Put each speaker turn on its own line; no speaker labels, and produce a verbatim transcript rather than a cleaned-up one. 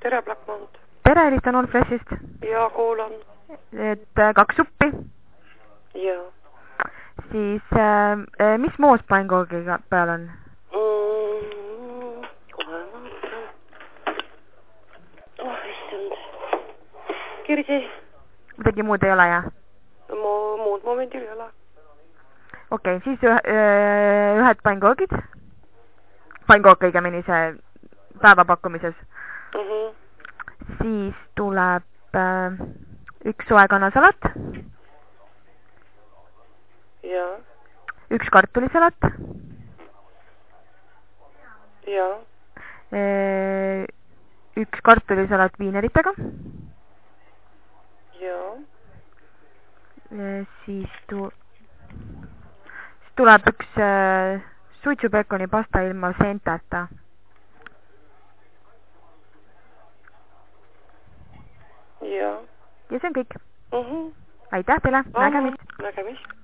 tere, Blackmount.
Tere, helistan All Freshist.
Ja, kuulan.
Et kaks suppi.
Ja.
Siis äh, mis moos pannkoodiga peal on?
Mm, kohe vaatan. Oh, issand. Kirgi.
Midagi muud ei ole, jah?
Mu, muud momendil ei ole.
Okei, okay, siis ühe, ühed pannkoogid. Pannkoog õigemini see päevapakkumises.
Mm -hmm.
Siis tuleb äh, üks soekanasalat.
Ja.
Üks kartulisalat.
Ja.
Üks kartulisalat viineritega.
Ja.
Siis, tu... siis tuleb üks äh, suitsupekoni pasta ilma sentata.
Ja.
Ja see on kõik.
Mm -hmm.
Aitäh teile, nägemist.
Nägemist.